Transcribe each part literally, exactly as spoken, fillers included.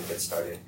get started.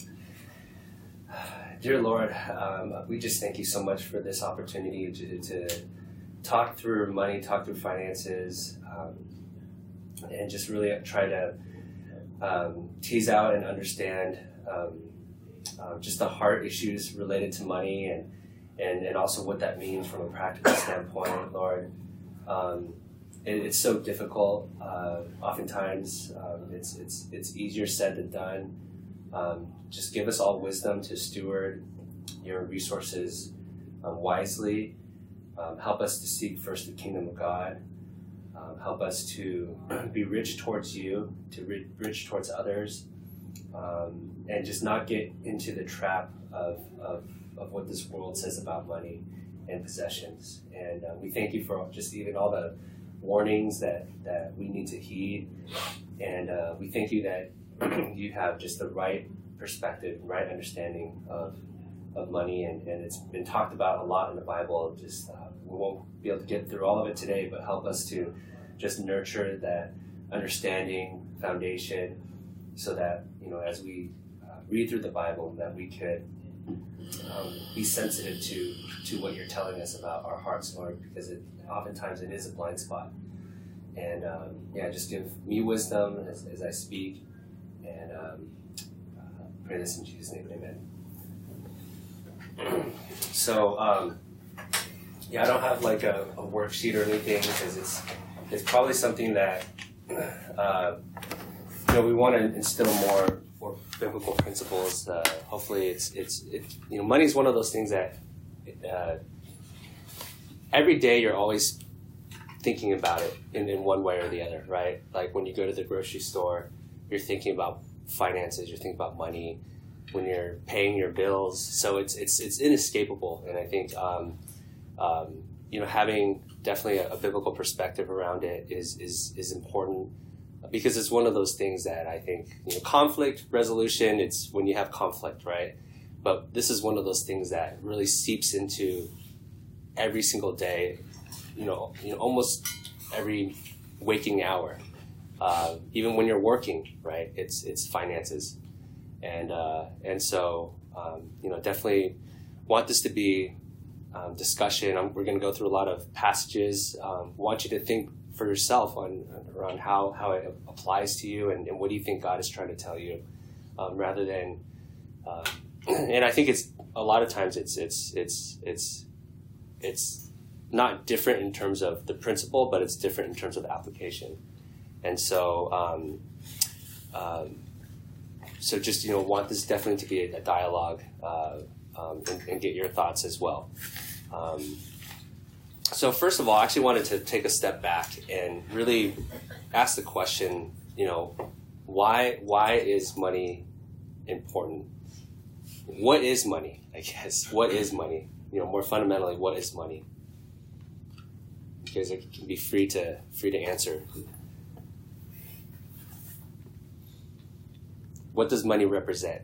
Dear Lord, um, we just thank you so much for this opportunity to, to talk through money, talk through finances, um, and just really try to um, tease out and understand um, uh, just the heart issues related to money and, and, and also what that means from a practical standpoint, Lord. Um, it, it's so difficult. Uh, oftentimes, um, it's, it's, it's easier said than done. Um, just give us all wisdom to steward your resources um, wisely. Um, help us to seek first the kingdom of God. Um, help us to be rich towards you, to be rich towards others, um, and just not get into the trap of, of, of what this world says about money and possessions. And uh, we thank you for just even all the warnings that, that we need to heed. And uh, we thank you that you have just the right perspective, right understanding of of money, and, and it's been talked about a lot in the Bible. Just uh, we won't be able to get through all of it today, but help us to just nurture that understanding foundation, so that you know as we uh, read through the Bible, that we could um, be sensitive to to what you're telling us about our hearts, Lord, because it oftentimes it is a blind spot. And um, yeah, just give me wisdom as, as I speak. And um, uh, pray this in Jesus' name, amen. So, um, yeah, I don't have like a, a worksheet or anything because it's it's probably something that uh, you know we want to instill more more biblical principles. Uh, hopefully, it's it's it, you know money is one of those things that uh, every day you're always thinking about it in, in one way or the other, right? Like when you go to the grocery store, you're thinking about finances, you're thinking about money when you're paying your bills. So it's it's it's inescapable. And I think um, um, you know having definitely a, a biblical perspective around it is is is important, because it's one of those things that I think you know conflict resolution. It's when you have conflict, right? But this is one of those things that really seeps into every single day. You know, you know, almost every waking hour. Uh, even when you're working, right? It's it's finances, and uh, and so um, you know definitely want this to be um, discussion. I'm, we're going to go through a lot of passages. Um, want you to think for yourself on around how, how it applies to you, and, and what do you think God is trying to tell you, um, rather than. Uh, and I think it's a lot of times it's it's it's it's it's not different in terms of the principle, but it's different in terms of application. And so, um, um, so just you know, want this definitely to be a, a dialogue, uh, um, and, and get your thoughts as well. Um, so first of all, I actually wanted to take a step back and really ask the question: you know, why why is money important? What is money? I guess what is money? You know, more fundamentally, what is money? You guys can be free to free to answer. What does money represent?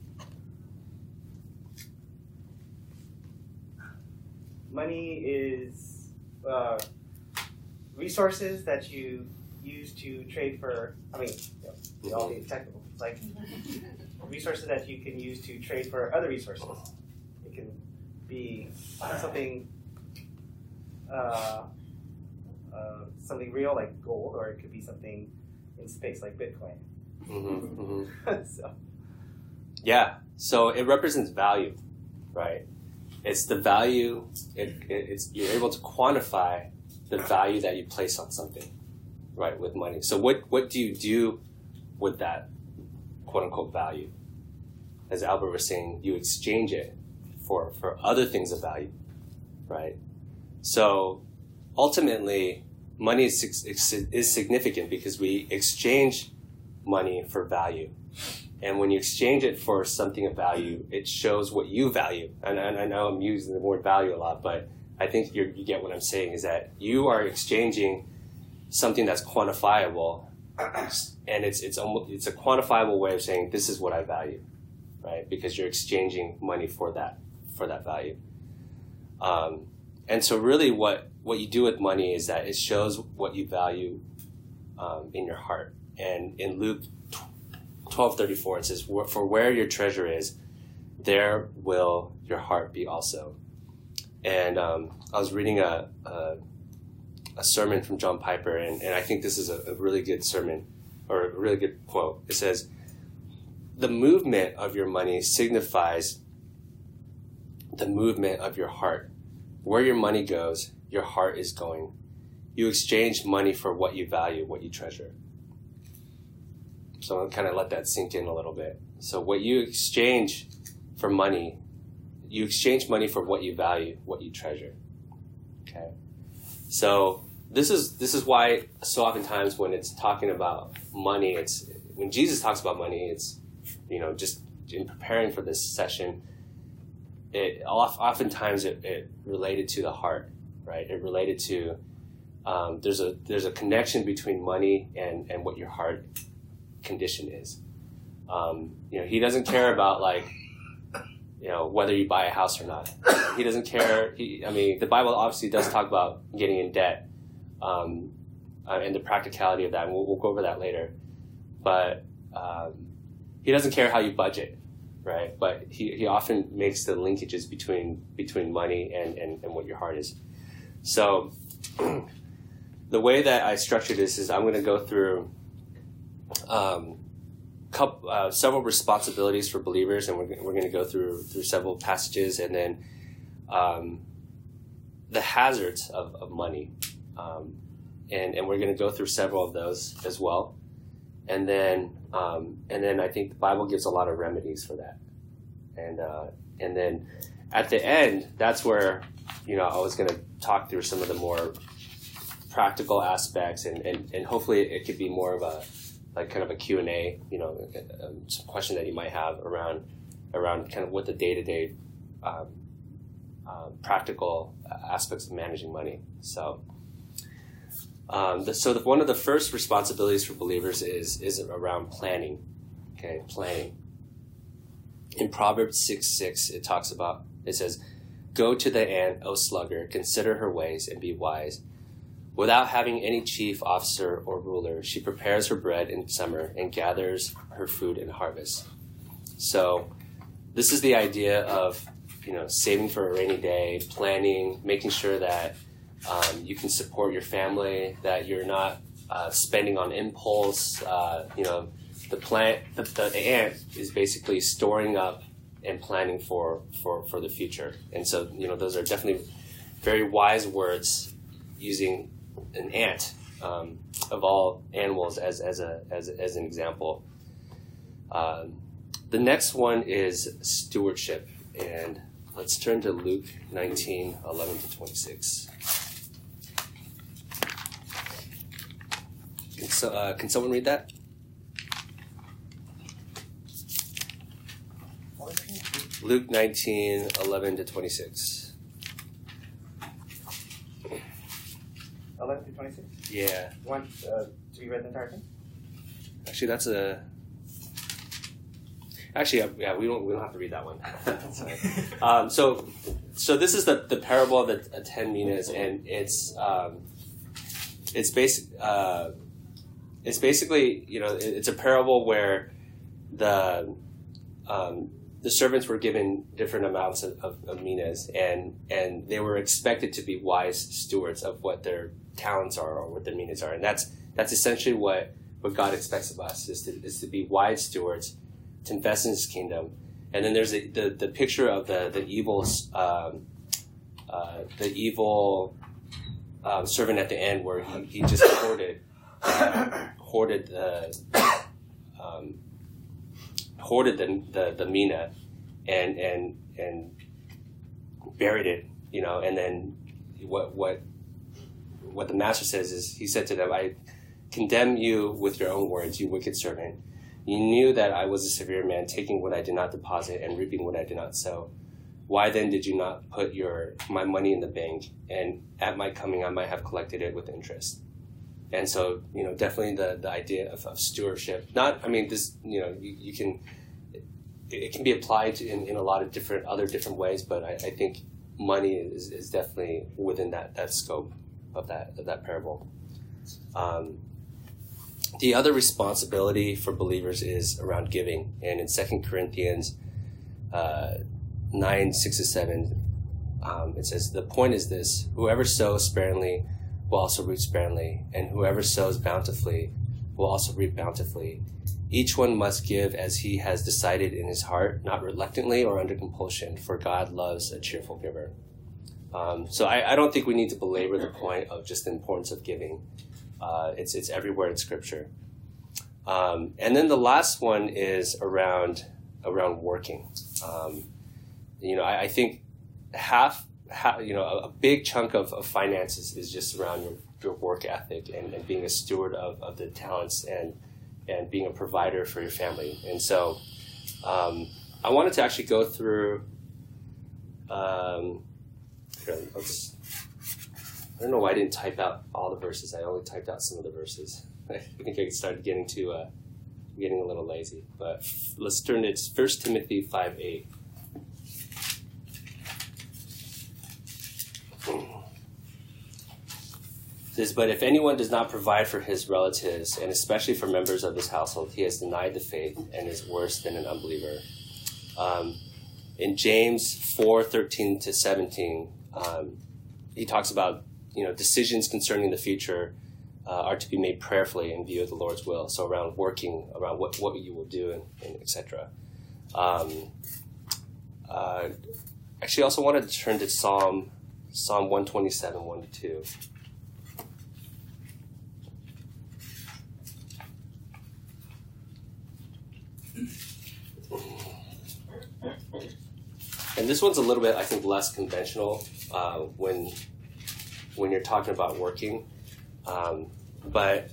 Money is uh, resources that you use to trade for, I mean, you know, we all get technical. It's like resources that you can use to trade for other resources. It can be something uh, uh, something real like gold, or it could be something in space like Bitcoin. Mm-hmm, mm-hmm. so. Yeah, so it represents value, right? It's the value. It, it, it's you're able to quantify the value that you place on something, right? With money. So what what do you do with that quote unquote value? As Albert was saying, you exchange it for for other things of value, right? So ultimately, money is is significant because we exchange money for value. And when you exchange it for something of value, it shows what you value. And, and I know I'm using the word value a lot, but I think you're, you get what I'm saying, is that you are exchanging something that's quantifiable, and it's it's almost it's a quantifiable way of saying this is what I value, right? Because you're exchanging money for that for that value. Um, and so really what, what you do with money is that it shows what you value um, in your heart. And in Luke twelve thirty-four, it says, "For where your treasure is, there will your heart be also." And um, I was reading a, a a sermon from John Piper, and, and I think this is a, a really good sermon, or a really good quote. It says, "The movement of your money signifies the movement of your heart. Where your money goes, your heart is going. You exchange money for what you value, what you treasure." So I'll kind of let that sink in a little bit. So what you exchange for money, you exchange money for what you value, what you treasure. Okay. So this is this is why so oftentimes when it's talking about money, it's when Jesus talks about money, it's, you know, just in preparing for this session, it oftentimes it, it related to the heart, right? It related to um, there's a there's a connection between money and, and what your heart condition is. Um, you know, he doesn't care about, like, you know, whether you buy a house or not. He doesn't care. He, I mean, the Bible obviously does talk about getting in debt um, uh, and the practicality of that. And we'll, we'll go over that later. But um, he doesn't care how you budget, right? But he, he often makes the linkages between between money and, and, and what your heart is. So the way that I structure this is I'm going to go through um, couple, uh, several responsibilities for believers, and we're, we're going to go through through several passages, and then um, the hazards of, of money. Um, and, and we're going to go through several of those as well. And then um, and then I think the Bible gives a lot of remedies for that. And uh, and then at the end, that's where, you know, I was going to talk through some of the more practical aspects, and, and, and hopefully it could be more of a, like kind of a Q and A, you know, some question that you might have around around kind of what the day-to-day um, uh, practical aspects of managing money. So, um, the, so the, one of the first responsibilities for believers is is around planning. Okay, planning. In Proverbs six six, it talks about, it says, "Go to the ant, O sluggard, consider her ways and be wise. Without having any chief, officer, or ruler, she prepares her bread in summer and gathers her food in harvest." So this is the idea of, you know, saving for a rainy day, planning, making sure that um, you can support your family, that you're not uh, spending on impulse. Uh, you know, the plant, the, the ant is basically storing up and planning for, for, for the future. And so, you know, those are definitely very wise words, using an ant um, of all animals as as a as, as an example. Um, the next one is stewardship, and let's turn to Luke nineteen eleven to twenty-six. Can, so, uh, can someone read that? Luke nineteen eleven to twenty-six. eleven to twenty-six? Yeah. You want uh, to be read the entire thing? Actually, that's a. Actually, yeah, we don't we don't have to read that one. um, so, so this is the, the parable of the ten minas, and it's um, it's basic. Uh, it's basically, you know, it's a parable where the um, the servants were given different amounts of, of, of minas, and and they were expected to be wise stewards of what their talents are or what their minas are, and that's that's essentially what what God expects of us, is to is to be wise stewards, to invest in His kingdom. And then there's a, the the picture of the the evil um, uh, the evil um, servant at the end, where he, he just hoarded uh, hoarded the um, hoarded the, the the mina and and and buried it, you know. And then what what what the master says is, he said to them, "I condemn you with your own words, you wicked servant. You knew that I was a severe man, taking what I did not deposit and reaping what I did not sow. Why then did you not put your my money in the bank, and at my coming I might have collected it with interest?" And so, you know, definitely the, the idea of, of stewardship. Not, I mean, this, you know, you, you can, it, it can be applied in, in a lot of different, other different ways, but I, I think money is, is definitely within that, that scope of that, of that parable. Um, the other responsibility for believers is around giving. And in Second Corinthians uh, nine, six to seven, um, it says, the point is this: whoever sows sparingly will also reap sparingly, and whoever sows bountifully will also reap bountifully. Each one must give as he has decided in his heart, not reluctantly or under compulsion, for God loves a cheerful giver. Um, so I, I don't think we need to belabor the point of just the importance of giving. Uh, it's it's everywhere in Scripture. Um, and then the last one is around around working. Um, you know, I, I think half, half, you know, a, a big chunk of, of finances is just around your, your work ethic and, and being a steward of, of the talents and and being a provider for your family. And so um, I wanted to actually go through, um, here, let's, I don't know why I didn't type out all the verses. I only typed out some of the verses. I think I started getting to, uh, getting a little lazy. But let's turn to First Timothy five eight. It says, but if anyone does not provide for his relatives, and especially for members of his household, he has denied the faith and is worse than an unbeliever. Um, in James four thirteen to seventeen, um, he talks about, you know, decisions concerning the future uh, are to be made prayerfully in view of the Lord's will. So around working, around what, what you will do, and, and et cetera. Um, uh, actually, I also wanted to turn to Psalm Psalm one twenty-seven, one to two. And this one's a little bit, I think, less conventional uh, when when you're talking about working. Um, but,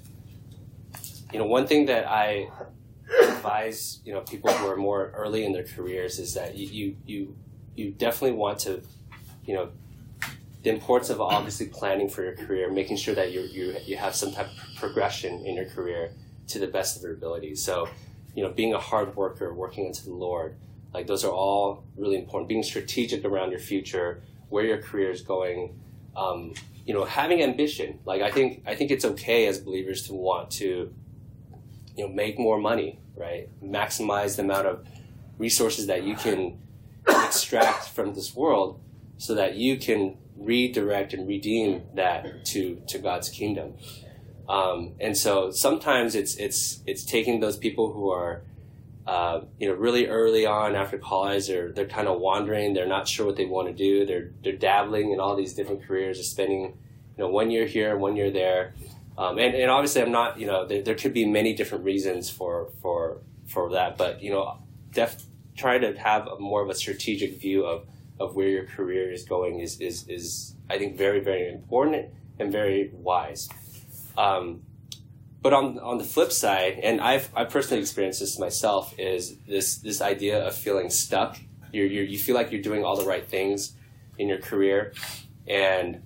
you know, one thing that I advise, you know, people who are more early in their careers is that you you you, you definitely want to, you know, the importance of obviously planning for your career, making sure that you you you have some type of progression in your career to the best of your ability. So, you know, being a hard worker, working unto the Lord, like those are all really important. Being strategic around your future, where your career is going, um, you know, having ambition. Like I think I think it's okay as believers to want to, you know, make more money, right? Maximize the amount of resources that you can extract from this world, so that you can redirect and redeem that to to God's kingdom. Um, and so sometimes it's it's it's taking those people who are uh, you know really early on after college, they're they're kind of wandering, they're not sure what they want to do, they're they're dabbling in all these different careers, they're spending you know one year here, one year there, um, and and obviously I'm not you know there, there could be many different reasons for for for that, but you know def, try to have a more of a strategic view of of where your career is going is is is I think very very important and very wise. Um, but on on the flip side, and I've I personally experienced this myself, is this this idea of feeling stuck. You you you feel like you're doing all the right things in your career, and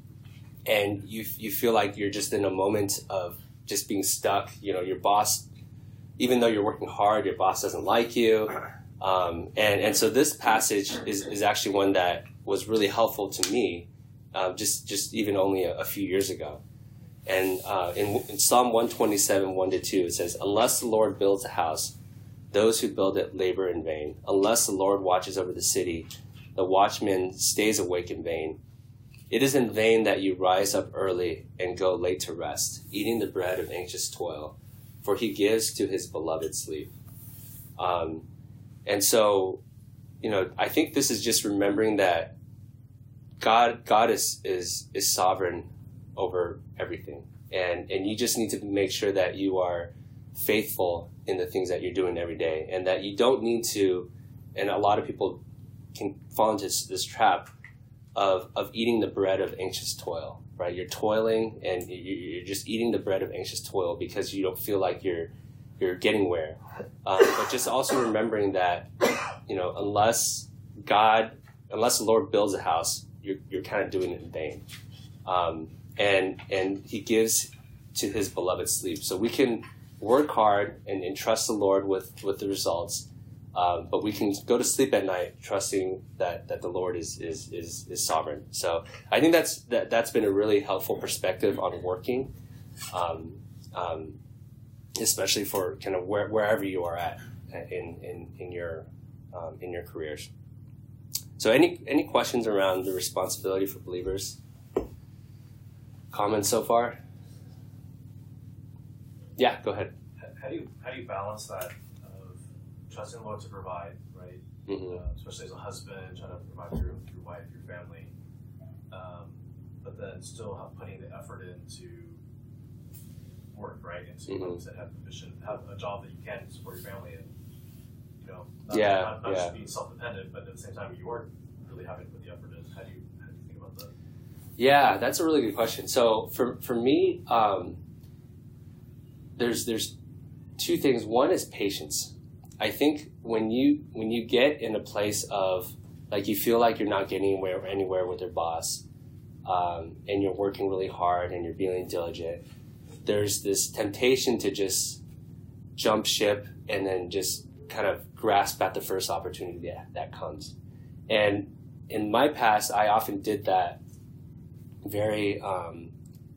and you you feel like you're just in a moment of just being stuck. You know, your boss, even though you're working hard, your boss doesn't like you, um, and and so this passage is is actually one that was really helpful to me, um, just just even only a, a few years ago. And uh, in, in Psalm one twenty-seven, one to two, it says, unless the Lord builds a house, those who build it labor in vain. Unless the Lord watches over the city, the watchman stays awake in vain. It is in vain that you rise up early and go late to rest, eating the bread of anxious toil, for he gives to his beloved sleep. Um, and so, you know, I think this is just remembering that God God is is is sovereign over everything, and and you just need to make sure that you are faithful in the things that you're doing every day, and that you don't need to, and a lot of people can fall into this, this trap of of eating the bread of anxious toil, right? You're toiling and you're just eating the bread of anxious toil because you don't feel like you're you're getting where, um, but just also remembering that, you know, unless God, unless the Lord builds a house, you're you're kind of doing it in vain. Um, And and he gives to his beloved sleep. So we can work hard and, and trust the Lord with, with the results, um, but we can go to sleep at night trusting that, that the Lord is, is is is sovereign. So I think that's that that's been a really helpful perspective on working. Um, um, especially for kind of where, wherever you are at in in in your um, in your careers. So, any any questions around the responsibility for believers? Comments so far? Yeah, go ahead. How do you how do you balance that of trusting the Lord to provide, right? Mm-hmm. Uh, especially as a husband, trying to provide for your, your wife, your family, um, but then still have, putting the effort into work, right? And so you Mm-hmm. said have a mission, have a job that you can support your family in. You know, not, Yeah, not, not yeah. just being self-dependent, but at the same time you are really having to put the effort in. How do you how do you think about that? Yeah, that's a really good question. So for for me, um, there's there's two things. One is patience. I think when you when you get in a place of like you feel like you're not getting anywhere anywhere with your boss, um, and you're working really hard and you're being diligent, there's this temptation to just jump ship and then just kind of grasp at the first opportunity that, that comes. And in my past, I often did that very um,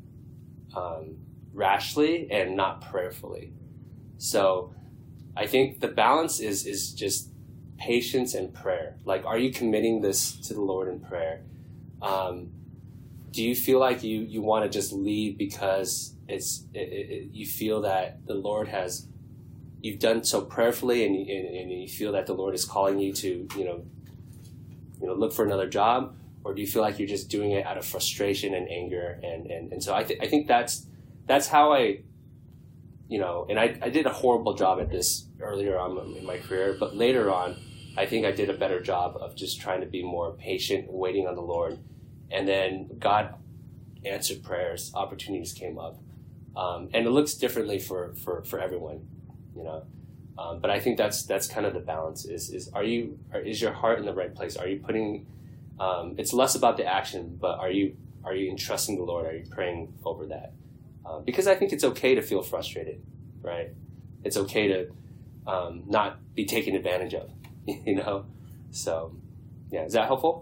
um, rashly and not prayerfully. So I think the balance is is just patience and prayer. Like, are you committing this to the Lord in prayer? Um, do you feel like you, you want to just lead because it's it, it, you feel that the Lord has you've done so prayerfully and, and and you feel that the Lord is calling you to you know you know look for another job, or do you feel like you're just doing it out of frustration and anger? And and, and so I th- I think that's that's how I you know and I, I did a horrible job at this earlier on in my career, but later on I think I did a better job of just trying to be more patient, waiting on the Lord. And then God answered prayers, opportunities came up. Um, and it looks differently for, for, for everyone, you know. Um, but I think that's that's kind of the balance is, is are you are, is your heart in the right place? Are you putting um, it's less about the action, but are you are you entrusting the Lord? Are you praying over that? Uh, because I think it's okay to feel frustrated, right? It's okay to um, not be taken advantage of, you know? So, yeah, is that helpful?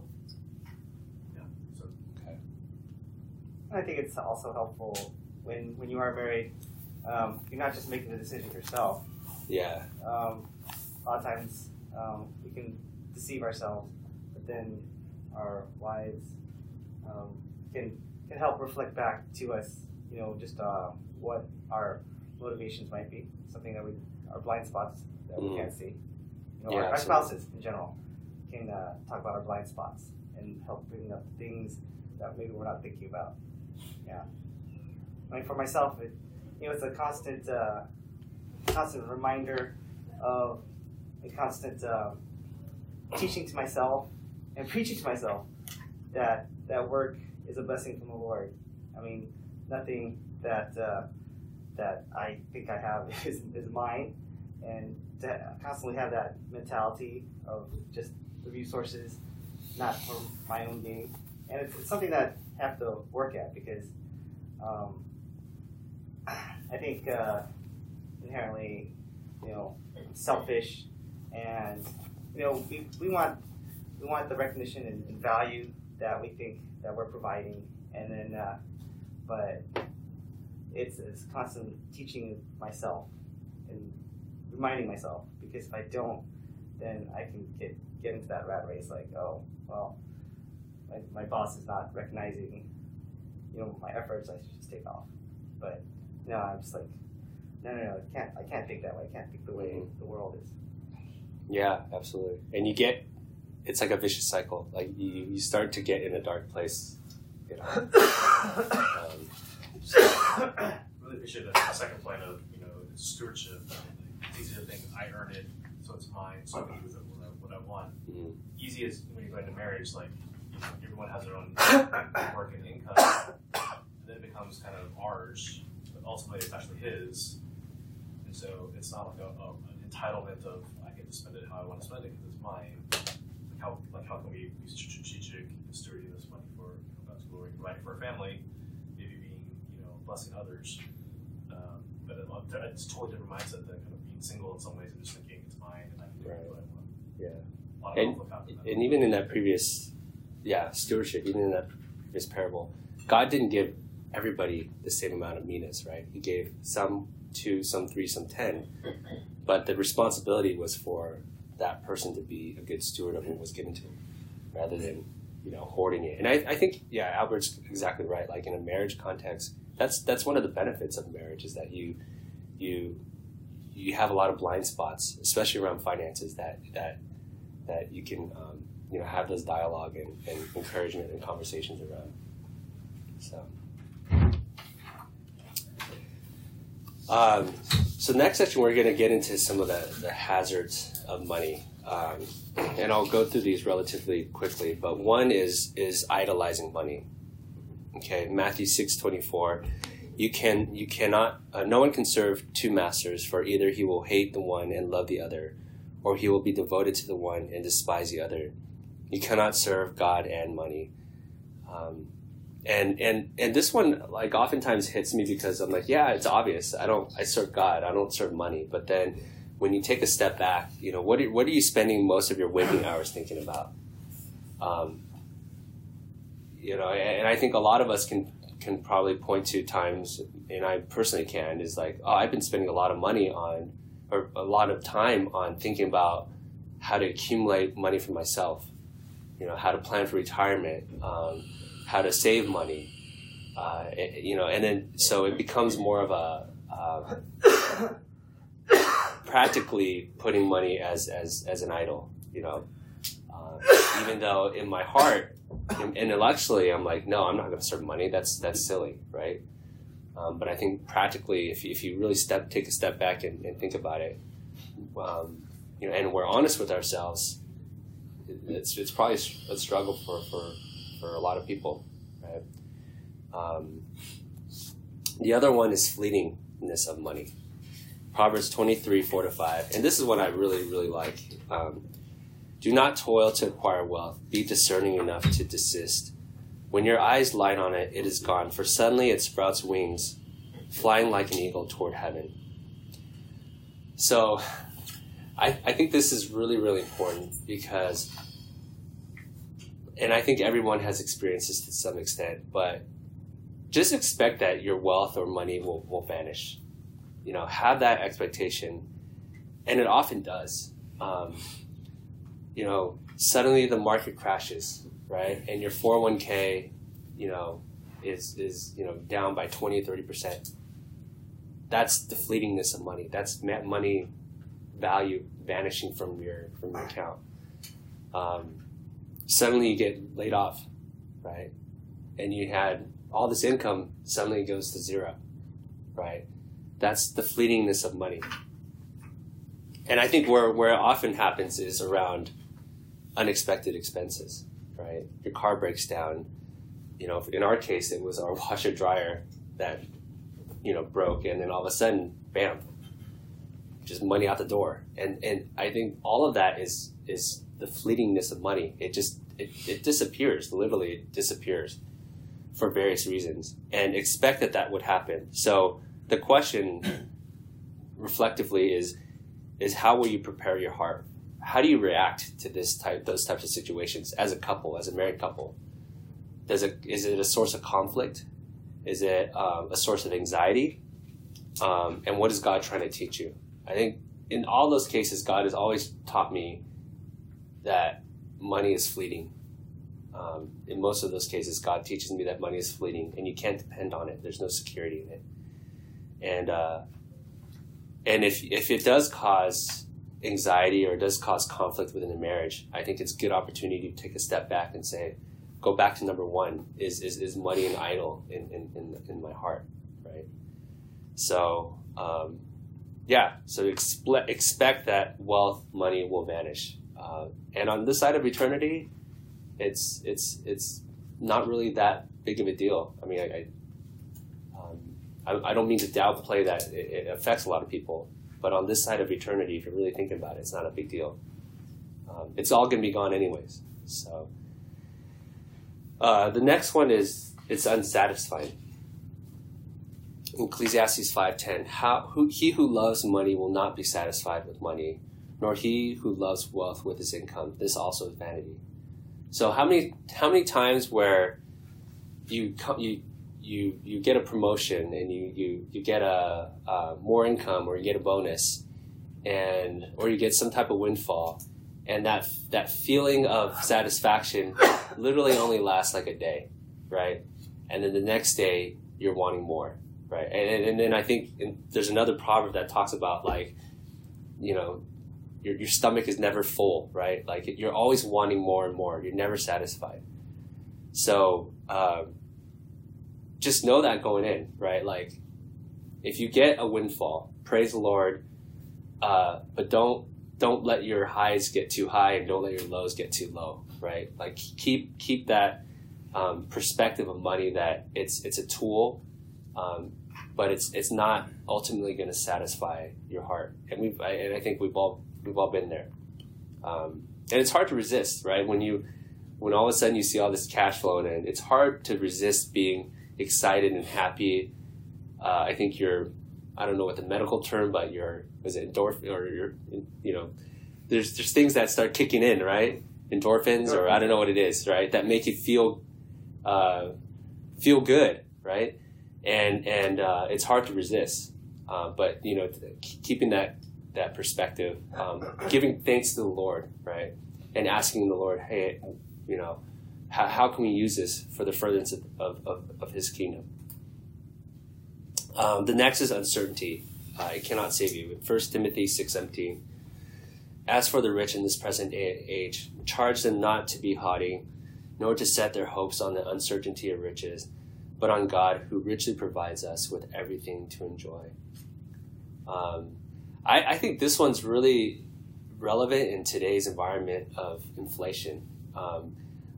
I think it's also helpful when, when you are married, um, you're not just making the decision yourself. Yeah. Um, a lot of times um, we can deceive ourselves, but then our wives um, can can help reflect back to us, you know, just uh, what our motivations might be, something that we, our blind spots that we Mm. can't see. You know, Yeah, our, our absolutely. spouses in general can uh, talk about our blind spots and help bring up things that maybe we're not thinking about. Yeah. I mean, for myself, it, you know, it's a constant, uh, constant reminder of a constant uh, teaching to myself and preaching to myself that that work is a blessing from the Lord. I mean, nothing that uh, that I think I have is, is mine, and to constantly have that mentality of just the resources, not for my own gain, and it's, it's something that I have to work at because um, I think uh, inherently, you know, selfish, and you know, we, we want we want the recognition and, and value that we think that we're providing, and then, uh, but it's it's constant teaching myself and reminding myself, because if I don't, then I can get get into that rat race, like, oh well, my, my boss is not recognizing, you know, my efforts, I should just take off. But no, I'm just like, no, no, no, I can't, I can't think that way. I can't think the way Mm-hmm. the world is. Yeah, absolutely. And you get, it's like a vicious cycle. Like you, you start to get in a dark place. You know? um, Really appreciate the second point of, you know, stewardship. It's easy to think I earn it, so it's mine, so I can do with it what I, what I want. mm, Easy as when you go into marriage, like, you know, everyone has their own work and income, and then it becomes kind of ours, but ultimately it's actually his. And so it's not like a, a, an entitlement of I get to spend it how I want to spend it because it's mine. Like how like how can we be strategic in stewarding this money for, you know, God's glory, providing for our family, maybe being, you know, blessing others. Um, but it, it's a totally different mindset than kind of being single in some ways and just thinking it's mine and I can do Right. what I want. yeah. A lot of And, people look out and even in that previous, yeah, stewardship, even in that previous parable, God didn't give everybody the same amount of minas, right? He gave some two, some three, some ten. But the responsibility was for that person to be a good steward of what was given to him, rather than, you know, hoarding it. And I, I think, yeah, Albert's exactly right. Like in a marriage context, that's that's one of the benefits of marriage, is that you you you have a lot of blind spots, especially around finances, that that that you can um, you know, have those dialogue and, and encouragement and conversations around. So. Um, so next section, we're going to get into some of the, the hazards of money. Um, and I'll go through these relatively quickly, but one is is idolizing money. Okay, Matthew six twenty-four. You can you cannot uh, no one can serve two masters, for either he will hate the one and love the other, or he will be devoted to the one and despise the other. You cannot serve God and money. Um, and and and this one, like, oftentimes hits me because I'm like, yeah, it's obvious. I don't I serve God. I don't serve money. But then when you take a step back, you know, what are, what are you spending most of your waking hours thinking about? Um, you know, and I think a lot of us can can probably point to times, and I personally can, is like, oh, I've been spending a lot of money on, or a lot of time on thinking about how to accumulate money for myself, you know, how to plan for retirement, um, how to save money, uh, you know, and then so it becomes more of a uh, practically putting money as, as, as an idol, you know, uh, even though in my heart, intellectually, I'm like, no, I'm not going to serve money. That's that's silly, right? Um, but I think practically, if you, if you really step take a step back and, and think about it, um, you know, and we're honest with ourselves, it's it's probably a struggle for, for, for a lot of people, right? Um, the other one is fleetingness of money. Proverbs twenty-three, four to five, and this is what I really really like. Um, Do not toil to acquire wealth. Be discerning enough to desist. When your eyes light on it, it is gone, for suddenly it sprouts wings, flying like an eagle toward heaven. So I, I think this is really, really important because, and I think everyone has experienced this to some extent, but just expect that your wealth or money will, will vanish. You know, have that expectation, and it often does. Um, you know, suddenly the market crashes, right? And your four oh one k, you know, is, is, you know, down by twenty or thirty percent. That's the fleetingness of money. That's money value vanishing from your, from your account. Um, suddenly you get laid off, right? And you had all this income suddenly goes to zero, right? That's the fleetingness of money. And I think where, where it often happens is around unexpected expenses, right? Your car breaks down. You know, in our case, it was our washer dryer that, you know, broke, and then all of a sudden, bam, just money out the door. And and I think all of that is is the fleetingness of money. It just it, it disappears. Literally, it disappears for various reasons. And expect that that would happen. So the question, reflectively, is is how will you prepare your heart? How do you react to this type, those types of situations as a couple, as a married couple? Does it, is it a source of conflict? Is it um, a source of anxiety? Um, and what is God trying to teach you? I think in all those cases, God has always taught me that money is fleeting. Um, in most of those cases, God teaches me that money is fleeting, and you can't depend on it. There's no security in it. And uh, and if if it does cause anxiety or it does cause conflict within a marriage, I think it's a good opportunity to take a step back and say, go back to number one, is is, is money an idol in, in, in, in my heart, right? So, um, yeah, so expe- expect that wealth, money will vanish. Uh, and on this side of eternity, it's it's it's not really that big of a deal. I mean, I, I, um, I, I don't mean to downplay that it, it affects a lot of people, but on this side of eternity, if you're really thinking about it, it's not a big deal. Um, it's all going to be gone anyways. So uh, the next one is it's unsatisfying. Ecclesiastes five ten. How who he who loves money will not be satisfied with money, nor he who loves wealth with his income. This also is vanity. So how many how many times where you you you you get a promotion and you you you get a uh, more income, or you get a bonus, and or you get some type of windfall, and that that feeling of satisfaction literally only lasts like a day, right? And then the next day you're wanting more, right? And and then I think in, there's another proverb that talks about, like, you know, your your stomach is never full, right? Like, you're always wanting more and more. You're never satisfied. So uh, just know that going in, right? Like, if you get a windfall, praise the Lord, uh, but don't don't let your highs get too high and don't let your lows get too low, right? Like, keep keep that um, perspective of money, that it's it's a tool, um, but it's it's not ultimately going to satisfy your heart. And we and I think we've all we've all been there, um, and it's hard to resist, right? When you when all of a sudden you see all this cash flowing in, it's hard to resist being excited and happy. Uh, I think you're, I don't know what the medical term, but you're, is it endorphin, or you're, you know, there's there's things that start kicking in, right? Endorphins, or I don't know what it is, right? That make you feel, uh, feel good, right? And and uh, it's hard to resist. Uh, but you know, keeping that that perspective, um, giving thanks to the Lord, right, and asking the Lord, hey, you know, how how can we use this for the furtherance of of, of, of His kingdom? Um, the next is uncertainty. Uh, it cannot save you. First Timothy six seventeen. As for the rich in this present age, charge them not to be haughty, nor to set their hopes on the uncertainty of riches, but on God, who richly provides us with everything to enjoy. Um, I, I think this one's really relevant in today's environment of inflation, um,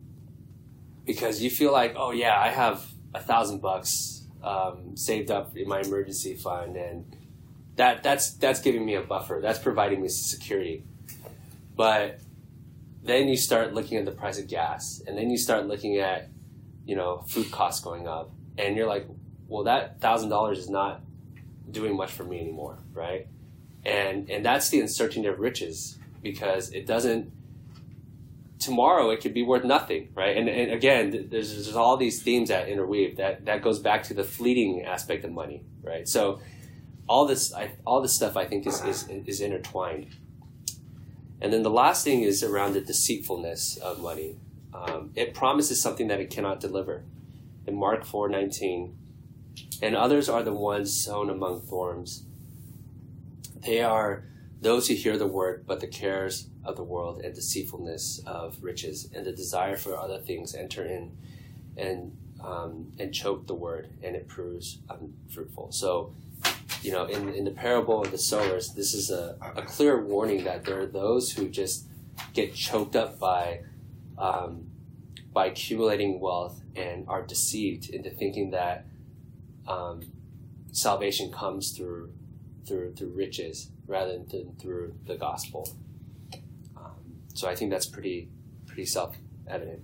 because you feel like, oh yeah, I have a thousand bucks um, saved up in my emergency fund, and that that's that's giving me a buffer. That's providing me security. But then you start looking at the price of gas, and then you start looking at, you know, food costs going up, and you're like, well, that thousand dollars is not doing much for me anymore, right? And and that's the uncertainty of riches, because it doesn't. Tomorrow it could be worth nothing, right? And and again, there's there's all these themes that interweave. That that goes back to the fleeting aspect of money, right? So all this I, all this stuff I think is is, is intertwined. And then the last thing is around the deceitfulness of money. Um, it promises something that it cannot deliver. In Mark four nineteen, and others are the ones sown among thorns. They are those who hear the word, but the cares of the world and deceitfulness of riches and the desire for other things enter in and um, and choke the word, and it proves unfruitful. So, you know, in, in the parable of the sowers, this is a, a clear warning that there are those who just get choked up by um, by accumulating wealth and are deceived into thinking that um, salvation comes through through through riches rather than through the gospel. Um, so I think that's pretty pretty self-evident.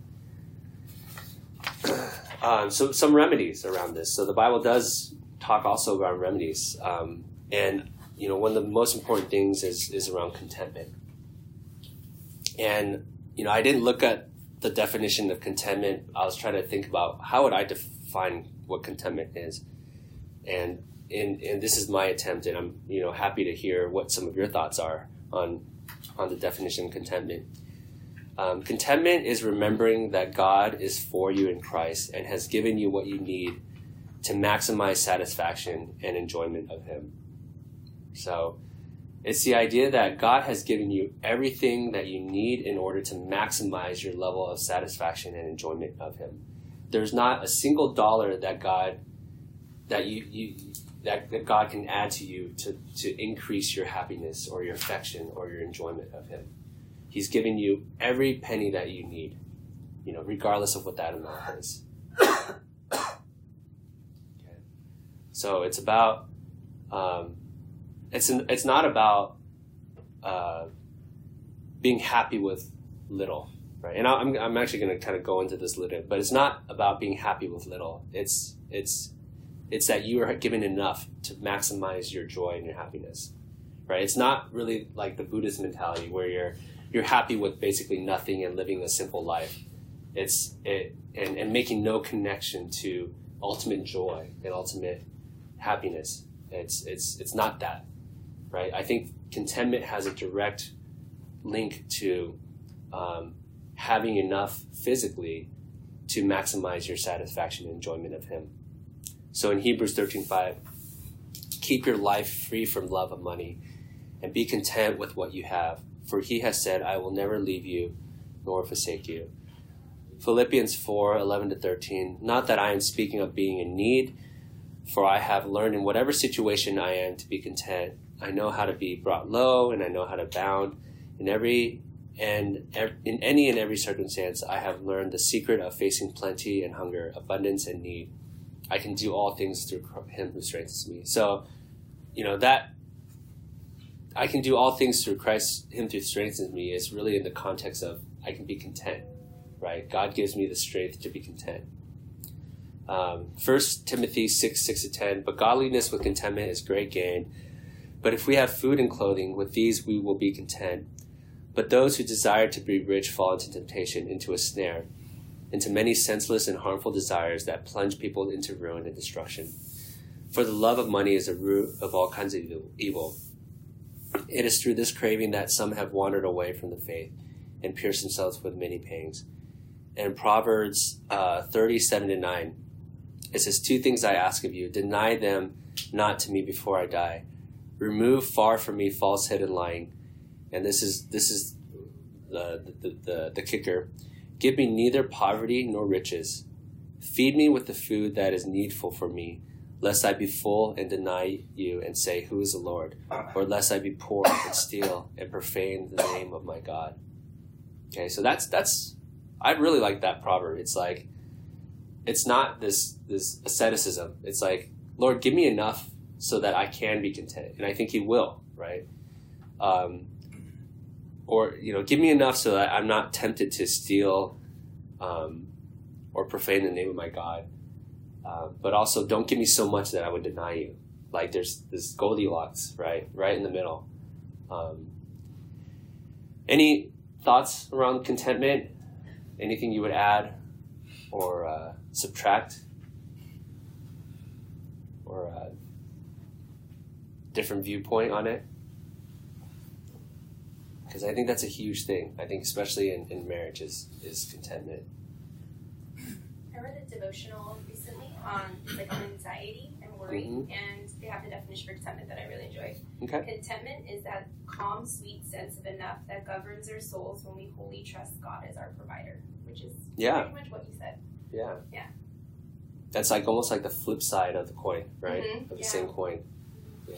um, so some remedies around this. So the Bible does talk also about remedies, um, and you know, one of the most important things is is around contentment. And you know, I didn't look at the definition of contentment. I was trying to think about how would I define what contentment is, and and and this is my attempt, and I'm you know happy to hear what some of your thoughts are on on the definition of contentment. Um, contentment is remembering that God is for you in Christ and has given you what you need to maximize satisfaction and enjoyment of Him. So it's the idea that God has given you everything that you need in order to maximize your level of satisfaction and enjoyment of Him. There's not a single dollar that God that you, you that, that God can add to you to, to increase your happiness or your affection or your enjoyment of Him. He's given you every penny that you need, you know, regardless of what that amount is. So it's about, um, it's an, it's not about uh, being happy with little, right? And I'm I'm actually going to kind of go into this later, but it's not about being happy with little. It's it's it's that you are given enough to maximize your joy and your happiness, right? It's not really like the Buddhist mentality where you're you're happy with basically nothing and living a simple life. It's it and, and making no connection to ultimate joy and ultimate happiness. It's it's it's not that, right? I think contentment has a direct link to um, having enough physically to maximize your satisfaction and enjoyment of Him. So in Hebrews thirteen five, keep your life free from love of money and be content with what you have. For He has said, I will never leave you nor forsake you. Philippians four eleven to thirteen, not that I am speaking of being in need, for I have learned in whatever situation I am to be content. I know how to be brought low, and I know how to abound. In every and ev- in any and every circumstance, I have learned the secret of facing plenty and hunger, abundance and need. I can do all things through Him who strengthens me. So, you know, that I can do all things through Christ, Him who strengthens me, is really in the context of I can be content, right? God gives me the strength to be content. Um, First Timothy six, six to ten, but godliness with contentment is great gain. But if we have food and clothing, with these we will be content. But those who desire to be rich fall into temptation, into a snare, into many senseless and harmful desires that plunge people into ruin and destruction. For the love of money is the root of all kinds of evil. It is through this craving that some have wandered away from the faith and pierced themselves with many pangs. And Proverbs uh, thirty-seven to nine, it says, two things I ask of you, deny them not to me before I die. Remove far from me falsehood and lying. And this is this is the the, the, the kicker. Give me neither poverty nor riches. Feed me with the food that is needful for me, lest I be full and deny you and say, who is the Lord? Or lest I be poor and steal and profane the name of my God. Okay, so that's that's I really like that proverb. It's like, it's not this this asceticism. It's like, Lord, give me enough so that I can be content. And I think He will, right? Um, or, you know, give me enough so that I'm not tempted to steal um, or profane the name of my God. Uh, but also don't give me so much that I would deny you. Like there's this Goldilocks, right? Right in the middle. Um, any thoughts around contentment? Anything you would add or uh, subtract? Or a different viewpoint on it? Because I think that's a huge thing. I think especially in, in marriage is, is contentment. I read a devotional recently on like on anxiety and worry, mm-hmm. and they have the definition for contentment that I really enjoy. Okay. Contentment is that calm, sweet sense of enough that governs our souls when we wholly trust God as our provider, which is yeah. pretty much what you said. Yeah. Yeah. That's like almost like the flip side of the coin, right? Mm-hmm. Of the yeah. same coin. Yeah.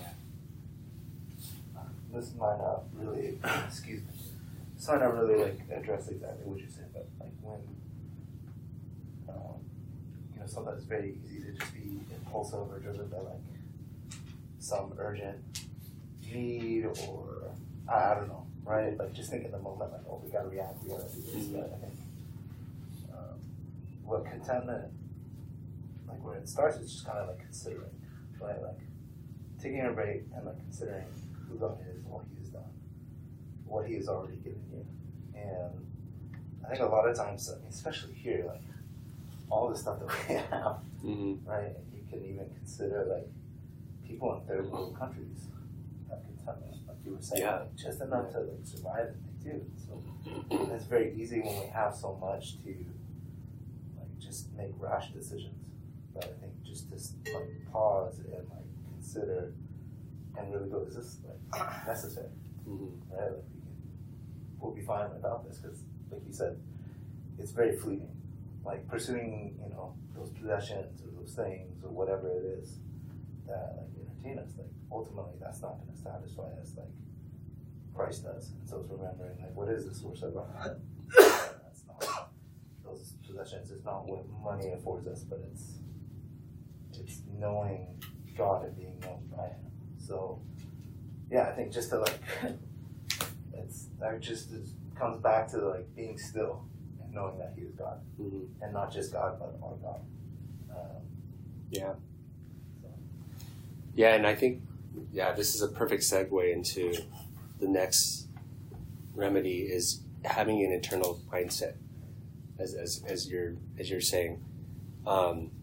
This might not really, excuse me, this might not really like address exactly what you said, but like when, um, you know, sometimes it's very easy to just be impulsive or driven by like some urgent need or, I, I don't know, right? Like just think in the moment, like, oh, we gotta react, we gotta do this, mm-hmm. but I think um, what contentment, like where it starts is just kind of like considering, right? Like taking a break and like considering who God is and what He has done, what He has already given you. And I think a lot of times, I mean, especially here, like all the stuff that we have, mm-hmm. right? You can even consider like people in third world countries have contentment, like you were saying, yeah. like, just enough to like survive and they do. So it's very easy when we have so much to like just make rash decisions. But I think just to like pause and like consider and really go, is this like necessary? Mm-hmm. Right? Like we can, we'll be fine without this because, like you said, it's very fleeting. Like pursuing, you know, those possessions or those things or whatever it is that like entertain us. Like ultimately, that's not going to satisfy us like Christ does. And so it's remembering like, what is the source of our? That's not those possessions. It's not what money affords us, but it's it's knowing God and being known by Him. So, yeah, I think just to like, it's that just it comes back to like being still and knowing that He is God, mm-hmm. and not just God, but our God. Um, yeah. So. Yeah, and I think, yeah, this is a perfect segue into the next remedy is having an internal mindset, as as as you're as you're saying. Um,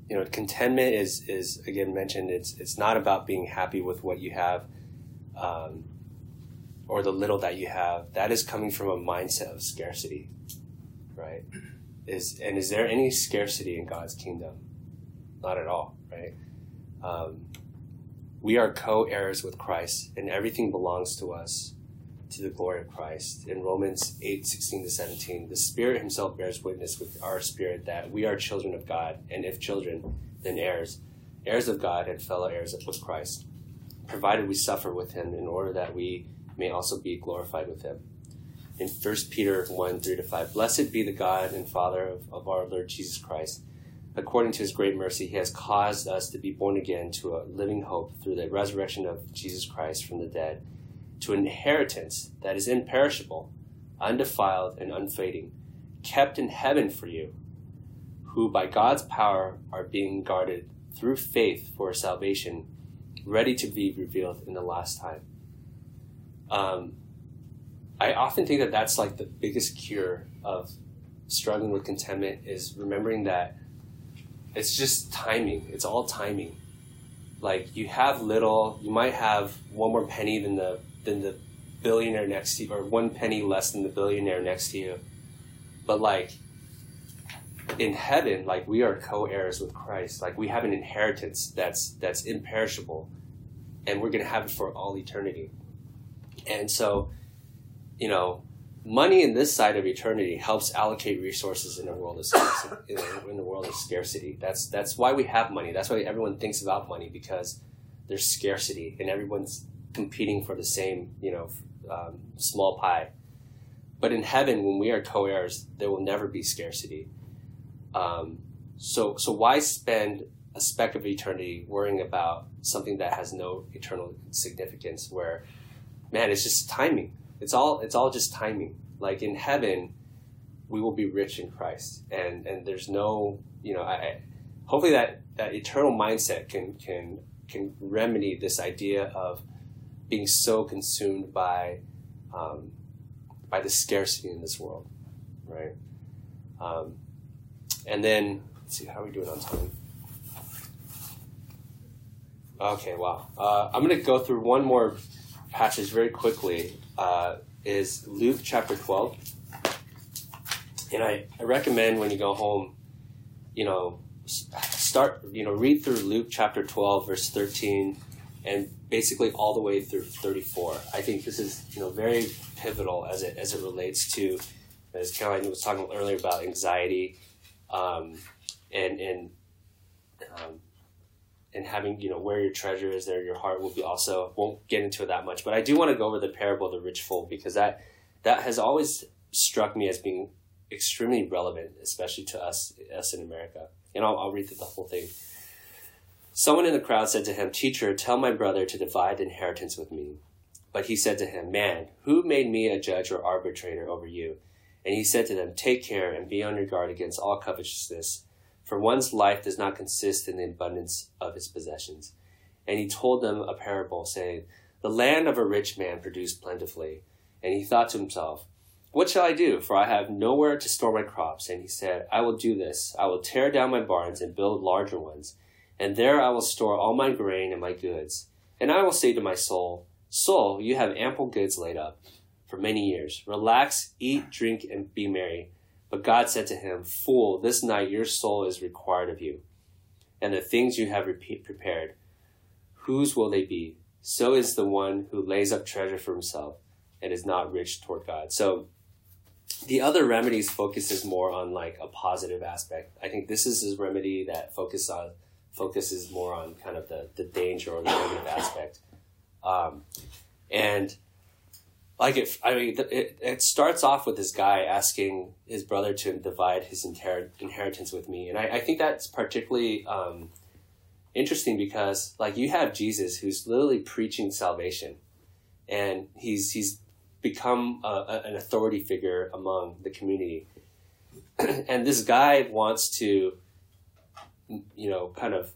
you know, contentment is, is again mentioned. It's it's not about being happy with what you have, um, or the little that you have. That is coming from a mindset of scarcity, right? Is and is there any scarcity in God's kingdom? Not at all, right? Um, we are co-heirs with Christ, and everything belongs to us, to the glory of Christ. In Romans eight, sixteen to seventeen, the Spirit himself bears witness with our spirit that we are children of God, and if children, then heirs, heirs of God and fellow heirs with Christ, provided we suffer with him in order that we may also be glorified with him. In First Peter one, three to five, blessed be the God and Father of, of our Lord Jesus Christ. According to his great mercy, he has caused us to be born again to a living hope through the resurrection of Jesus Christ from the dead, to an inheritance that is imperishable, undefiled, and unfading, kept in heaven for you, who by God's power are being guarded through faith for salvation, ready to be revealed in the last time. Um, I often think that that's like the biggest cure of struggling with contentment, is remembering that it's just timing. It's all timing. Like, you have little, you might have one more penny than the than the billionaire next to you, or one penny less than the billionaire next to you. But like, in heaven, like, we are co-heirs with Christ. Like, we have an inheritance that's that's imperishable, and we're going to have it for all eternity. And so, you know, money in this side of eternity helps allocate resources in a world of scarcity. in, a, in a world of scarcity. That's that's why we have money. That's why everyone thinks about money, because there's scarcity, and everyone's competing for the same, you know, um, small pie. But in heaven, when we are co-heirs, there will never be scarcity. Um, so, so why spend a speck of eternity worrying about something that has no eternal significance? Where, man, it's just timing. It's all, it's all just timing. Like, in heaven, we will be rich in Christ, and and there's no, you know, I, hopefully that that eternal mindset can can can remedy this idea of being so consumed by um, by the scarcity in this world, right? Um, and then, let's see, how are we doing on time? Okay, wow. Uh, I'm going to go through one more passage very quickly. Uh, is Luke chapter twelve. And I, I recommend when you go home, you know, start, you know, read through Luke chapter twelve, verse thirteen, and basically all the way through thirty-four. I think this is, you know, very pivotal as it as it relates to, as Caroline was talking earlier about anxiety, um, and and um, and having, you know, where your treasure is, there your heart will be also. Won't get into it that much, but I do want to go over the parable of the rich fool, because that that has always struck me as being extremely relevant, especially to us us in America. And I'll, I'll read through the whole thing. Someone in the crowd said to him, "Teacher, tell my brother to divide the inheritance with me." But he said to him, "Man, who made me a judge or arbitrator over you?" And he said to them, "Take care and be on your guard against all covetousness, for one's life does not consist in the abundance of his possessions." And he told them a parable, saying, "The land of a rich man produced plentifully. And he thought to himself, 'What shall I do? For I have nowhere to store my crops.' And he said, 'I will do this. I will tear down my barns and build larger ones. And there I will store all my grain and my goods. And I will say to my soul, Soul, you have ample goods laid up for many years. Relax, eat, drink, and be merry.' But God said to him, 'Fool, this night your soul is required of you. And the things you have repeat, prepared, whose will they be? So is the one who lays up treasure for himself and is not rich toward God.'" So the other remedies focuses more on like a positive aspect. I think this is his remedy that focus on focuses more on kind of the, the danger or the negative aspect. Um, and like it, I mean, it, it starts off with this guy asking his brother to divide his inher- inheritance with me. And I, I think that's particularly um, interesting because like you have Jesus who's literally preaching salvation, and he's, he's, become a, a, an authority figure among the community. And this guy wants to, you know, kind of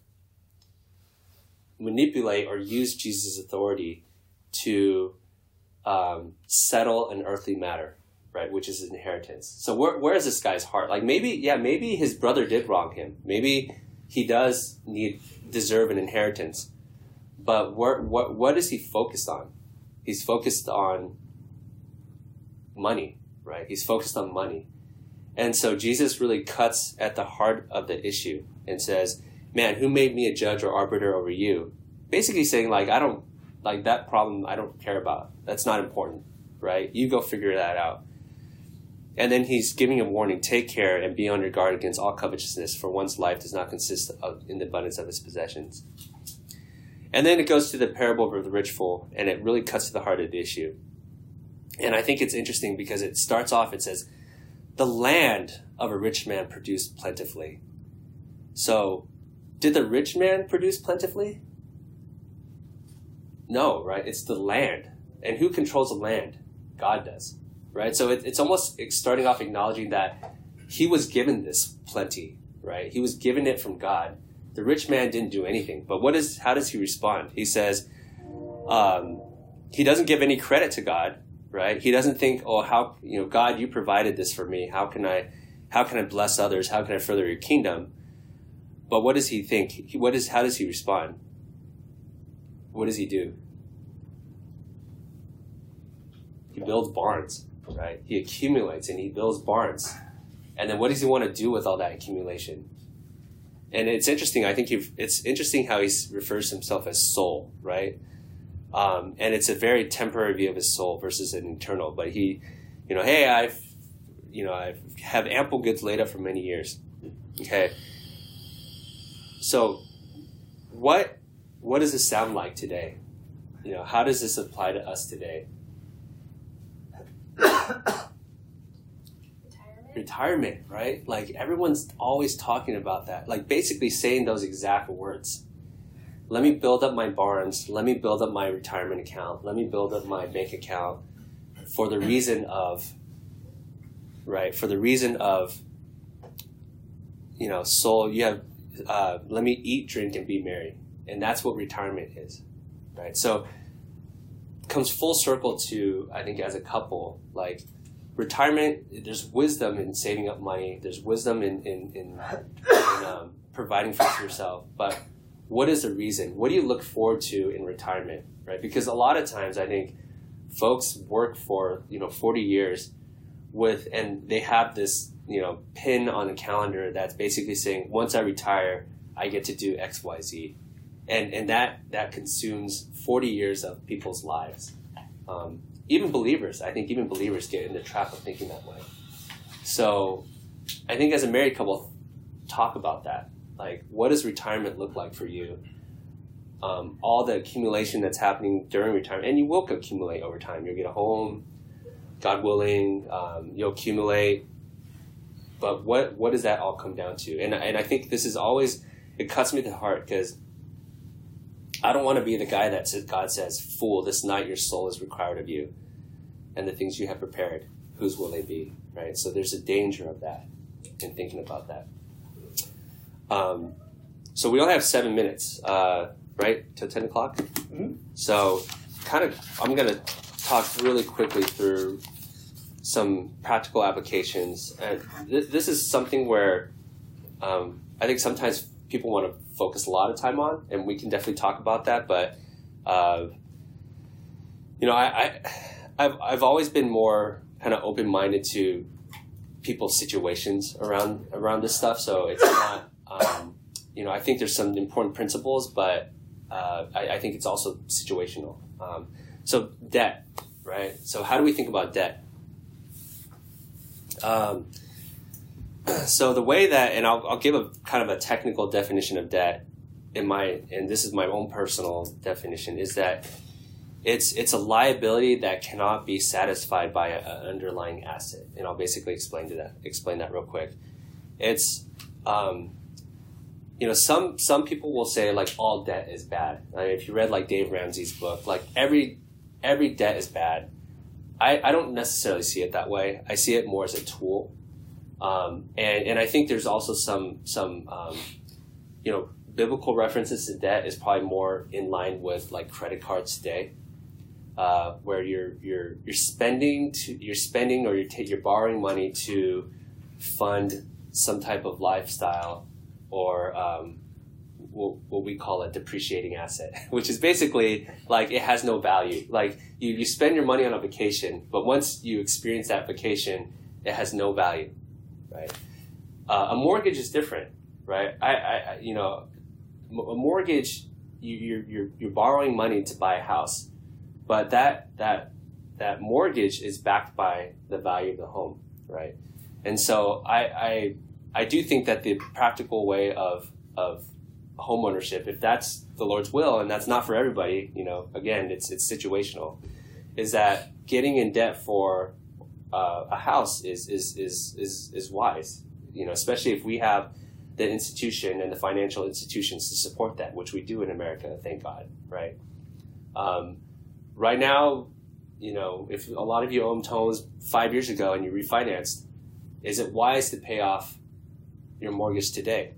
manipulate or use Jesus' authority to um, settle an earthly matter, right, which is his inheritance. So where, where is this guy's heart? Like maybe, yeah, maybe his brother did wrong him. Maybe he does need deserve an inheritance. But what what what is he focused on? He's focused on money, right? He's focused on money. And so Jesus really cuts at the heart of the issue and says, man, who made me a judge or arbiter over you? Basically saying, like, I don't, like, that problem I don't care about. That's not important, right? You go figure that out. And then he's giving a warning, take care and be on your guard against all covetousness, for one's life does not consist of in the abundance of his possessions. And then it goes to the parable of the rich fool, and it really cuts to the heart of the issue. And I think it's interesting because it starts off, it says, the land of a rich man produced plentifully. So, did the rich man produce plentifully? No, right? It's the land. And who controls the land? God does, right? So it, it's almost starting off acknowledging that he was given this plenty, right? He was given it from God. The rich man didn't do anything. But what is? How does he respond? He says, um, he doesn't give any credit to God, right? He doesn't think, oh, how, you know, God, you provided this for me. How can I, how can I bless others? How can I further your kingdom? But what does he think? He, what is? How does he respond? What does he do? He builds barns, right? He accumulates and he builds barns. And then what does he want to do with all that accumulation? And it's interesting. I think you've, it's interesting how he refers to himself as soul, right? Um, and it's a very temporary view of his soul versus an eternal. But he, you know, hey, I've, you know, I have ample goods laid up for many years. Okay. So, what what does this sound like today? You know, how does this apply to us today? Retirement. Retirement, right? Like everyone's always talking about that. Like basically saying those exact words. Let me build up my barns. Let me build up my retirement account. Let me build up my bank account for the reason of, right? For the reason of, you know, soul, you have, uh, let me eat, drink, and be merry. And that's what retirement is, right? So comes full circle to, I think, as a couple, like retirement, there's wisdom in saving up money. There's wisdom in, in, in, in um, providing for yourself. But what is the reason? What do you look forward to in retirement, right? Because a lot of times I think folks work for, you know, forty years with, and they have this, you know, pin on the calendar that's basically saying, once I retire, I get to do X, Y, Z. And and that, that consumes forty years of people's lives. Um, even believers, I think even believers get in the trap of thinking that way. So I think as a married couple, talk about that. Like, what does retirement look like for you? Um, all the accumulation that's happening during retirement, and you will accumulate over time. You'll get a home, God willing, um, you'll accumulate. But what what does that all come down to? And and I think this is always, it cuts me to the heart because I don't want to be the guy that says, God says, fool, this night your soul is required of you. And the things you have prepared, whose will they be? Right? So there's a danger of that in thinking about that. Um, so we only have seven minutes, uh, right? Till ten o'clock? Mm-hmm. So kind of, I'm going to talk really quickly through some practical applications. And th- this is something where um, I think sometimes people want to focus a lot of time on, and we can definitely talk about that. But uh, you know, I, I I've I've always been more kind of open minded to people's situations around around this stuff. So it's not, um, you know, I think there's some important principles, but uh, I, I think it's also situational. Um, so debt, right? So how do we think about debt? Um, so the way that, and I'll, I'll give a kind of a technical definition of debt in my, and this is my own personal definition, is that it's it's a liability that cannot be satisfied by an underlying asset. And I'll basically explain to that explain that real quick. It's, um, you know, some some people will say like all debt is bad. I mean, if you read like Dave Ramsey's book, like every every debt is bad. I, I don't necessarily see it that way. I see it more as a tool. Um, and, and I think there's also some, some um, you know, biblical references to debt is probably more in line with like credit cards today, uh, where you're, you're, you're spending to, you're spending or you're, ta- you're borrowing money to fund some type of lifestyle or, um, what, what we call a depreciating asset, which is basically like it has no value. Like you, you spend your money on a vacation, but once you experience that vacation, it has no value, right? Uh, a mortgage is different, right? I, I you know, a mortgage, you, you're, you're, you're borrowing money to buy a house, but that, that, that mortgage is backed by the value of the home, right? And so I, I, I do think that the practical way of, of home ownership, if that's the Lord's will, and that's not for everybody, you know, again, it's, it's situational, is that getting in debt for uh, a house is, is, is, is, is wise, you know, especially if we have the institution and the financial institutions to support that, which we do in America, thank God, right? Um, right now, you know, if a lot of you owned homes five years ago and you refinanced, is it wise to pay off your mortgage today?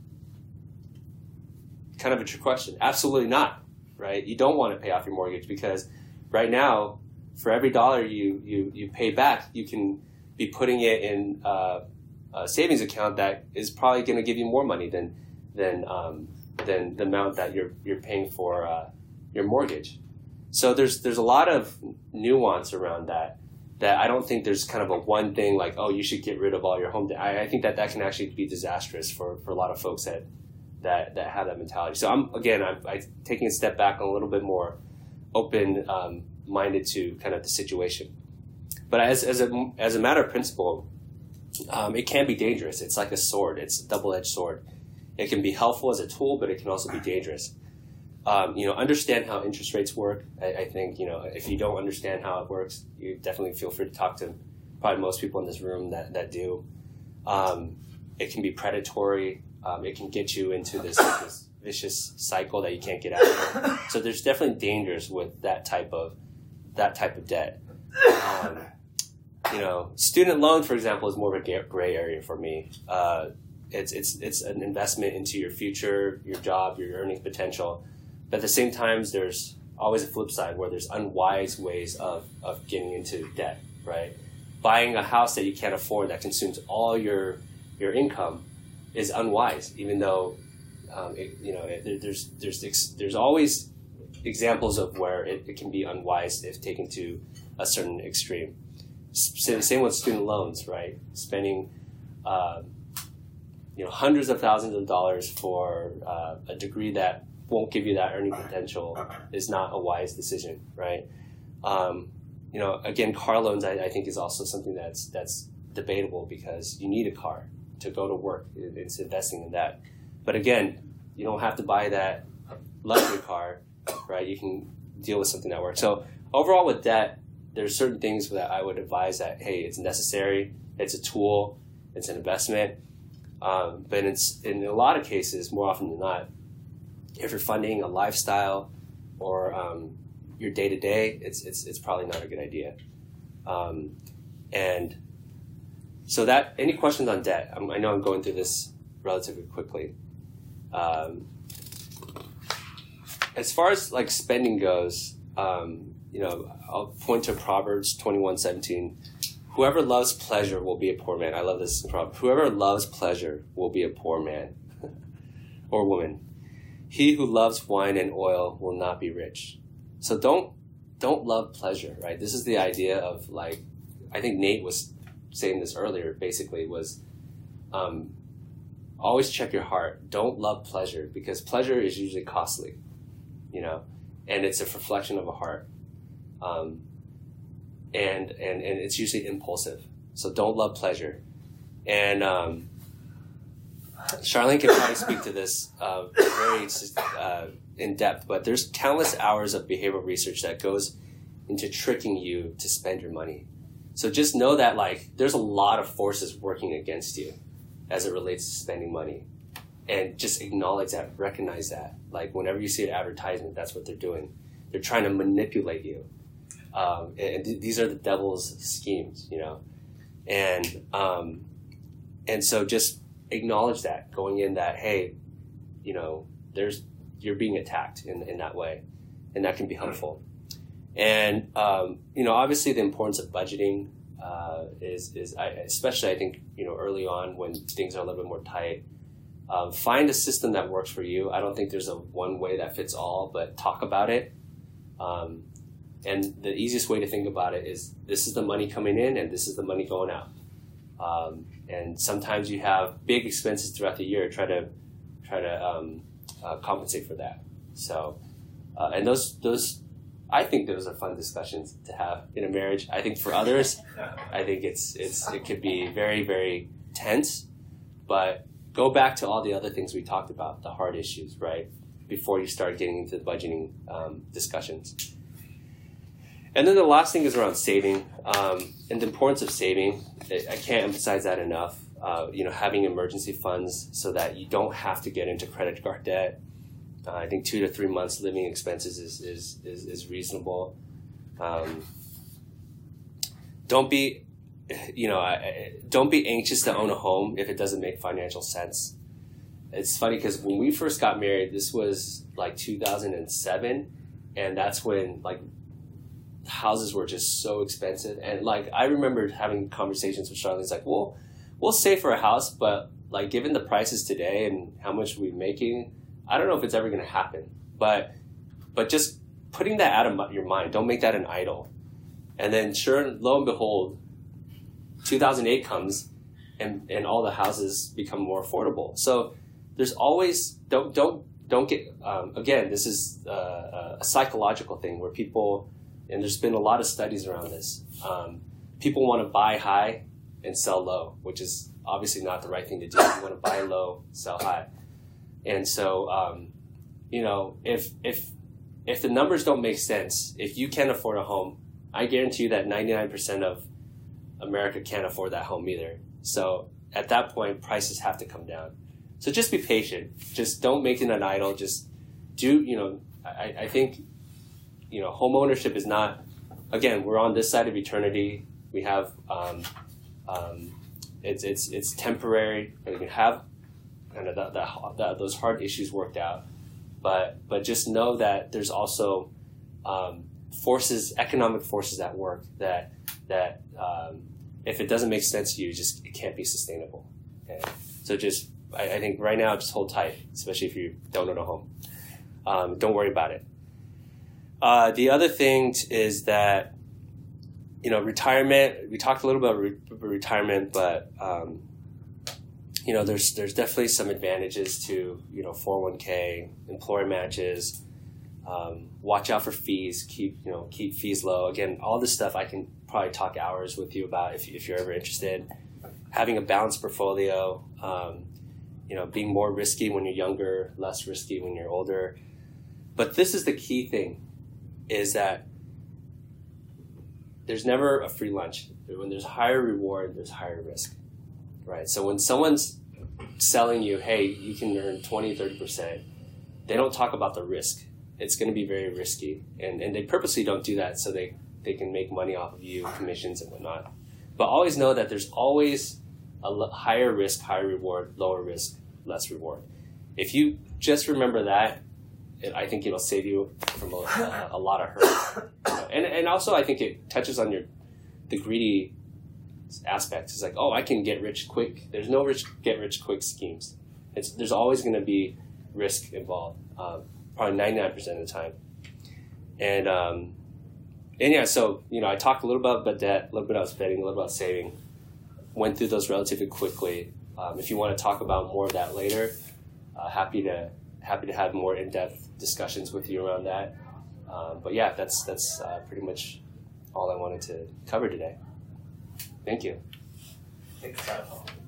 Kind of a trick question. Absolutely not, right? You don't want to pay off your mortgage because right now, for every dollar you, you, you pay back, you can be putting it in uh, a savings account that is probably going to give you more money than than um, than the amount that you're you're paying for uh, your mortgage. So there's there's a lot of nuance around that. That I don't think there's kind of a one thing like, oh, you should get rid of all your home debt. I, I think that that can actually be disastrous for, for a lot of folks that that that have that mentality. So I'm again, I'm, I'm taking a step back, a little bit more open um, minded to kind of the situation. But as as a as a matter of principle, um, it can be dangerous. It's like a sword. It's a double-edged sword. It can be helpful as a tool, but it can also be dangerous. Um, you know, understand how interest rates work. I, I think, you know, if you don't understand how it works, you definitely feel free to talk to probably most people in this room that, that do. Um, it can be predatory. Um, it can get you into this, this vicious cycle that you can't get out of. So there's definitely dangers with that type of that type of debt. Um, you know, student loan, for example, is more of a gray area for me. Uh, it's it's it's an investment into your future, your job, your earning potential. But at the same time, there's always a flip side where there's unwise ways of, of getting into debt, right? Buying a house that you can't afford that consumes all your your income is unwise, even though um, it, you know it, there's there's there's always examples of where it, it can be unwise if taken to a certain extreme. Same with student loans, right? Spending uh, you know hundreds of thousands of dollars for uh, a degree that won't give you that earning potential is not a wise decision, right? Um, you know, again, car loans I, I think is also something that's that's debatable because you need a car to go to work. It's investing in that. But again, you don't have to buy that luxury car, right? You can deal with something that works. So overall with debt, there's certain things that I would advise that, hey, it's necessary, it's a tool, it's an investment. Um, but it's, in a lot of cases, more often than not, if you're funding a lifestyle or um, your day to day, it's it's it's probably not a good idea. Um, and so that any questions on debt? I'm, I know I'm going through this relatively quickly. Um, as far as like spending goes, um, you know, I'll point to Proverbs twenty-one seventeen. Whoever loves pleasure will be a poor man. I love this proverb. Whoever loves pleasure will be a poor man or woman. He who loves wine and oil will not be rich. So don't don't love pleasure, right? This is the idea of like, I think Nate was saying this earlier, basically, was um, always check your heart. Don't love pleasure because pleasure is usually costly, you know, and it's a reflection of a heart. Um, and, and, and it's usually impulsive. So don't love pleasure. And um, Charlene can probably speak to this uh, very uh, in depth, but there's countless hours of behavioral research that goes into tricking you to spend your money. So just know that like there's a lot of forces working against you as it relates to spending money, and just acknowledge that, recognize that. Like whenever you see an advertisement, that's what they're doing. They're trying to manipulate you, um, and th- these are the devil's schemes, you know. And um, and so just acknowledge that going in that, hey, you know, there's you're being attacked in, in that way, and that can be helpful. And um, you know, obviously the importance of budgeting uh, is is I, especially I think you know early on when things are a little bit more tight. Um, find a system that works for you. I don't think there's a one way that fits all, but talk about it. Um, and the easiest way to think about it is this is the money coming in and this is the money going out. Um, and sometimes you have big expenses throughout the year. Try to try to um, uh, compensate for that. So, uh, and those those. I think those are fun discussions to have in a marriage. I think for others, I think it's it's it could be very, very tense. But go back to all the other things we talked about, the hard issues, right? Before you start getting into the budgeting um, discussions. And then the last thing is around saving um, and the importance of saving. I can't emphasize that enough. Uh, you know, having emergency funds so that you don't have to get into credit card debt. Uh, I think two to three months living expenses is is is, is reasonable. Um, don't be, you know, don't be anxious to own a home if it doesn't make financial sense. It's funny because when we first got married, this was like two thousand seven, and that's when like houses were just so expensive. And like I remember having conversations with Charlene. It's like, well, we'll save for a house, but like given the prices today and how much we're making, I don't know if it's ever going to happen, but but just putting that out of your mind. Don't make that an idol. And then sure, lo and behold, two thousand eight comes and, and all the houses become more affordable. So there's always, don't don't don't get, um, again, this is uh, a psychological thing where people, and there's been a lot of studies around this, um, people want to buy high and sell low, which is obviously not the right thing to do. You want to buy low, sell high. And so, um, you know, if if if the numbers don't make sense, if you can't afford a home, I guarantee you that ninety-nine percent of America can't afford that home either. So at that point, prices have to come down. So just be patient. Just don't make it an idol. Just do, you know, I, I think, you know, home ownership is not, again, we're on this side of eternity. We have, um, um, it's it's it's temporary. We can have kind of the, the, the, those hard issues worked out, but but just know that there's also um, forces, economic forces at work that that um, if it doesn't make sense to you, just it can't be sustainable. Okay? So just I, I think right now just hold tight, especially if you don't own a home. Um, don't worry about it. Uh, the other thing is that you know retirement. We talked a little about re- retirement, but um, you know, there's there's definitely some advantages to, you know, four oh one k, employer matches, um, watch out for fees, keep, you know, keep fees low. Again, all this stuff I can probably talk hours with you about if, if you're ever interested. Having a balanced portfolio, um, you know, being more risky when you're younger, less risky when you're older. But this is the key thing, is that there's never a free lunch. When there's higher reward, there's higher risk. Right. So when someone's selling you, hey, you can earn twenty, thirty percent, they don't talk about the risk. It's going to be very risky. And, and they purposely don't do that so they, they can make money off of you, commissions and whatnot. But always know that there's always a l- higher risk, higher reward, lower risk, less reward. If you just remember that, it, I think it'll save you from a, a, a lot of hurt. You know? And, and also I think it touches on your the greedy aspect. It's like, oh, I can get rich quick. There's no rich get rich quick schemes. It's there's always going to be risk involved, um, probably ninety-nine percent of the time. And um, and yeah, so you know, I talked a little bit about debt, a little bit about spending, a little about saving. Went through those relatively quickly. Um, if you want to talk about more of that later, uh, happy to happy to have more in-depth discussions with you around that. Um, but yeah, that's that's uh, pretty much all I wanted to cover today. Thank you. Thanks, Todd.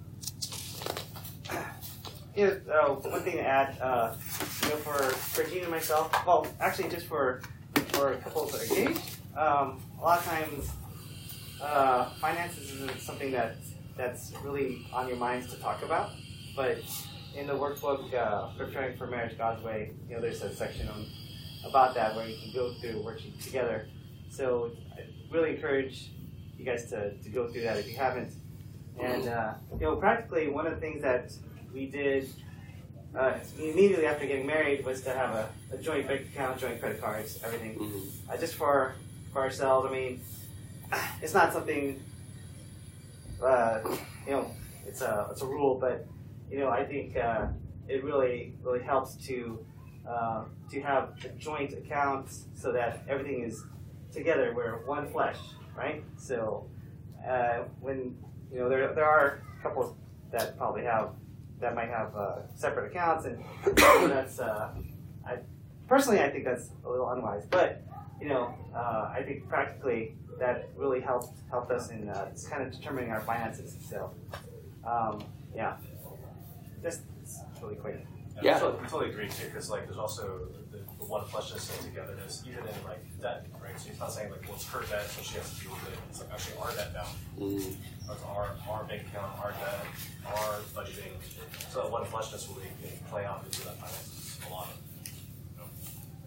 Yeah, uh, one thing to add, uh, you know, for, for Gene and myself, well, actually just for for couples that are engaged, um, a lot of times uh, finances isn't something that that's really on your minds to talk about, but in the workbook, uh, Preparing for Marriage God's Way, you know, there's a section on, about that where you can go through worksheets together. So I really encourage you guys to, to go through that if you haven't. And, uh, you know, practically one of the things that we did uh, immediately after getting married was to have a, a joint bank account, joint credit cards, everything. Mm-hmm. Uh, just for for ourselves. I mean, it's not something, uh, you know, it's a, it's a rule, but, you know, I think uh, it really really helps to uh, to have joint accounts so that everything is together. We're one flesh, right? So uh, when you know there there are couples that probably have that might have uh, separate accounts, and that's uh, I personally I think that's a little unwise, but you know uh, I think practically that really helped helped us in uh, kind of determining our finances. So um, yeah, just it's really quick. Yeah. I totally, I totally agree too, because like there's also the, the one fleshness and togetherness, even in like debt, right? So he's not saying like, well, it's her debt, so she has to deal with it. It's like actually our debt now. Mm. That's our our bank account, our debt, our budgeting. So that one fleshness will really play out into that finances a lot.